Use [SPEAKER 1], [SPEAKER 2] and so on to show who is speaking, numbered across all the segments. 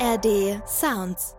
[SPEAKER 1] ARD Sounds.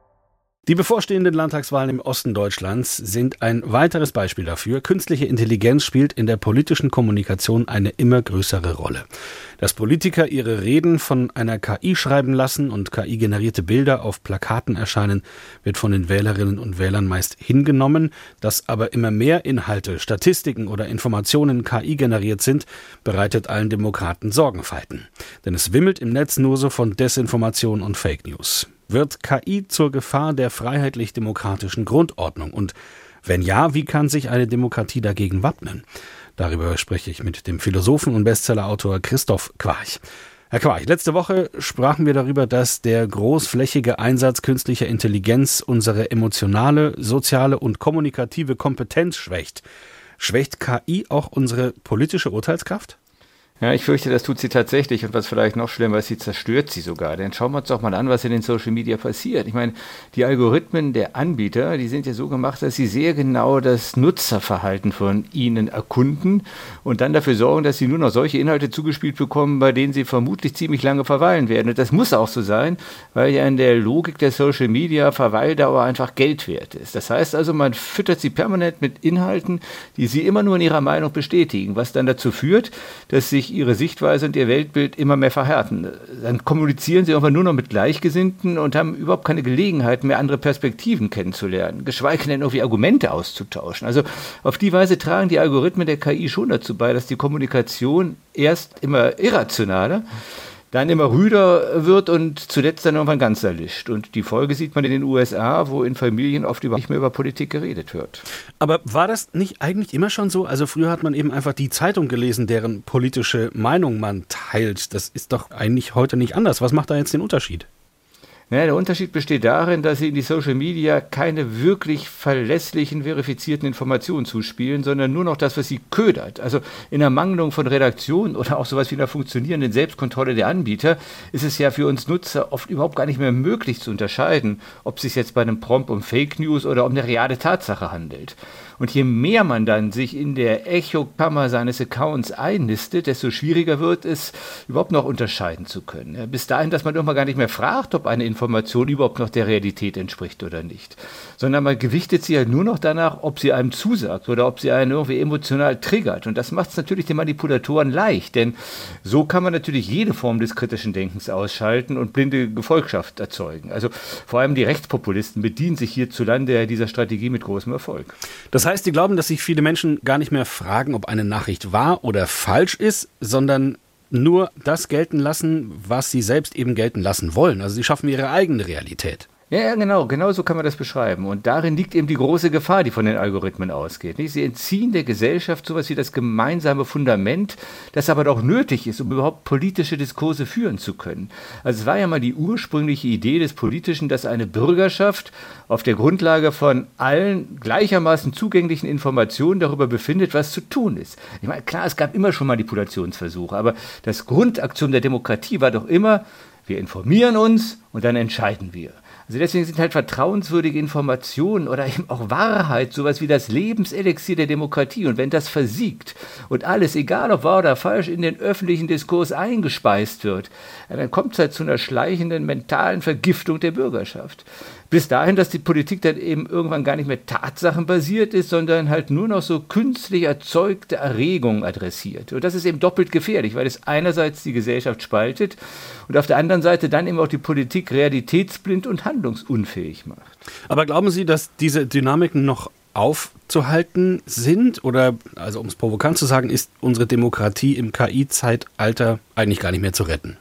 [SPEAKER 2] Die bevorstehenden Landtagswahlen im Osten Deutschlands sind ein weiteres Beispiel dafür. Künstliche Intelligenz spielt in der politischen Kommunikation eine immer größere Rolle. Dass Politiker ihre Reden von einer KI schreiben lassen und KI-generierte Bilder auf Plakaten erscheinen, wird von den Wählerinnen und Wählern meist hingenommen. Dass aber immer mehr Inhalte, Statistiken oder Informationen KI generiert sind, bereitet allen Demokraten Sorgenfalten. Denn es wimmelt im Netz nur so von Desinformation und Fake News. Wird KI zur Gefahr der freiheitlich-demokratischen Grundordnung? Und wenn ja, wie kann sich eine Demokratie dagegen wappnen? Darüber spreche ich mit dem Philosophen und Bestsellerautor Christoph Quarch. Herr Quarch, letzte Woche sprachen wir darüber, dass der großflächige Einsatz künstlicher Intelligenz unsere emotionale, soziale und kommunikative Kompetenz schwächt. Schwächt KI auch unsere politische Urteilskraft?
[SPEAKER 3] Ja, ich fürchte, das tut sie tatsächlich, und was vielleicht noch schlimmer ist, sie zerstört sie sogar. Denn schauen wir uns doch mal an, was in den Social Media passiert. Ich meine, die Algorithmen der Anbieter, die sind ja so gemacht, dass sie sehr genau das Nutzerverhalten von ihnen erkunden und dann dafür sorgen, dass sie nur noch solche Inhalte zugespielt bekommen, bei denen sie vermutlich ziemlich lange verweilen werden. Und das muss auch so sein, weil ja in der Logik der Social Media Verweildauer einfach Geld wert ist. Das heißt also, man füttert sie permanent mit Inhalten, die sie immer nur in ihrer Meinung bestätigen, was dann dazu führt, dass sich ihre Sichtweise und ihr Weltbild immer mehr verhärten. Dann kommunizieren sie einfach nur noch mit Gleichgesinnten und haben überhaupt keine Gelegenheit mehr, andere Perspektiven kennenzulernen, geschweige denn irgendwie Argumente auszutauschen. Also auf die Weise tragen die Algorithmen der KI schon dazu bei, dass die Kommunikation erst immer irrationaler, dann immer rüder wird und zuletzt dann irgendwann ganz erlischt. Und die Folge sieht man in den USA, wo in Familien oft nicht mehr über Politik geredet wird.
[SPEAKER 2] Aber war das nicht eigentlich immer schon so? Also früher hat man eben einfach die Zeitung gelesen, deren politische Meinung man teilt. Das ist doch eigentlich heute nicht anders. Was macht da jetzt den Unterschied?
[SPEAKER 3] Ja, der Unterschied besteht darin, dass sie in die Social Media keine wirklich verlässlichen, verifizierten Informationen zuspielen, sondern nur noch das, was sie ködert. Also in der Mangelung von Redaktion oder auch sowas wie einer funktionierenden Selbstkontrolle der Anbieter ist es ja für uns Nutzer oft überhaupt gar nicht mehr möglich zu unterscheiden, ob es sich jetzt bei einem Prompt um Fake News oder um eine reale Tatsache handelt. Und je mehr man dann sich in der Echokammer seines Accounts einnistet, desto schwieriger wird es, überhaupt noch unterscheiden zu können. Ja, bis dahin, dass man irgendwann gar nicht mehr fragt, ob eine Information überhaupt noch der Realität entspricht oder nicht. Sondern man gewichtet sie halt nur noch danach, ob sie einem zusagt oder ob sie einen irgendwie emotional triggert. Und das macht es natürlich den Manipulatoren leicht, denn so kann man natürlich jede Form des kritischen Denkens ausschalten und blinde Gefolgschaft erzeugen. Also vor allem die Rechtspopulisten bedienen sich hierzulande dieser Strategie mit großem Erfolg.
[SPEAKER 2] Das heißt, Sie glauben, dass sich viele Menschen gar nicht mehr fragen, ob eine Nachricht wahr oder falsch ist, sondern nur das gelten lassen, was sie selbst eben gelten lassen wollen. Also sie schaffen ihre eigene Realität.
[SPEAKER 3] Ja, genau so kann man das beschreiben. Und darin liegt eben die große Gefahr, die von den Algorithmen ausgeht. Sie entziehen der Gesellschaft sowas wie das gemeinsame Fundament, das aber doch nötig ist, um überhaupt politische Diskurse führen zu können. Also es war ja mal die ursprüngliche Idee des Politischen, dass eine Bürgerschaft auf der Grundlage von allen gleichermaßen zugänglichen Informationen darüber befindet, was zu tun ist. Ich meine, klar, es gab immer schon Manipulationsversuche, aber das Grundaxiom der Demokratie war doch immer, wir informieren uns und dann entscheiden wir. Also deswegen sind halt vertrauenswürdige Informationen oder eben auch Wahrheit sowas wie das Lebenselixier der Demokratie. Und wenn das versiegt und alles, egal ob wahr oder falsch, in den öffentlichen Diskurs eingespeist wird, dann kommt es halt zu einer schleichenden mentalen Vergiftung der Bürgerschaft. Bis dahin, dass die Politik dann eben irgendwann gar nicht mehr tatsachenbasiert ist, sondern halt nur noch so künstlich erzeugte Erregungen adressiert. Und das ist eben doppelt gefährlich, weil es einerseits die Gesellschaft spaltet und auf der anderen Seite dann eben auch die Politik realitätsblind und handlungsunfähig macht.
[SPEAKER 2] Aber glauben Sie, dass diese Dynamiken noch aufzuhalten sind? Oder, also um es provokant zu sagen, ist unsere Demokratie im KI-Zeitalter eigentlich gar nicht mehr zu retten?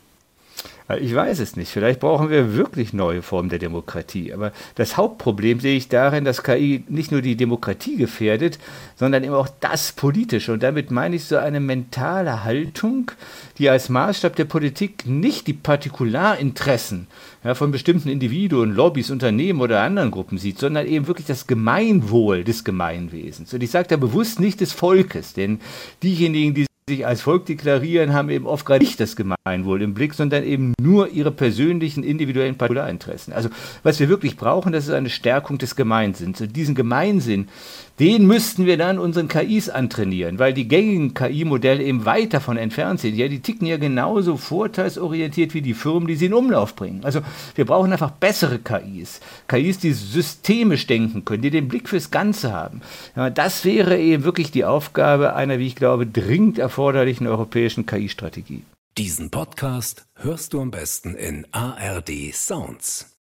[SPEAKER 3] Ich weiß es nicht. Vielleicht brauchen wir wirklich neue Formen der Demokratie. Aber das Hauptproblem sehe ich darin, dass KI nicht nur die Demokratie gefährdet, sondern eben auch das Politische. Und damit meine ich so eine mentale Haltung, die als Maßstab der Politik nicht die Partikularinteressen von bestimmten Individuen, Lobbys, Unternehmen oder anderen Gruppen sieht, sondern eben wirklich das Gemeinwohl des Gemeinwesens. Und ich sage da bewusst nicht des Volkes, denn diejenigen, die sich als Volk deklarieren, haben eben oft gerade nicht das Gemeinwohl im Blick, sondern eben nur ihre persönlichen, individuellen Partikularinteressen. Also was wir wirklich brauchen, das ist eine Stärkung des Gemeinsinns. Und diesen Gemeinsinn, Den müssten wir dann unseren KIs antrainieren, weil die gängigen KI-Modelle eben weit davon entfernt sind. Ja, die ticken ja genauso vorteilsorientiert wie die Firmen, die sie in Umlauf bringen. Also wir brauchen einfach bessere KIs. KIs, die systemisch denken können, die den Blick fürs Ganze haben. Ja, das wäre eben wirklich die Aufgabe einer, wie ich glaube, dringend erforderlichen europäischen KI-Strategie.
[SPEAKER 1] Diesen Podcast hörst du am besten in ARD Sounds.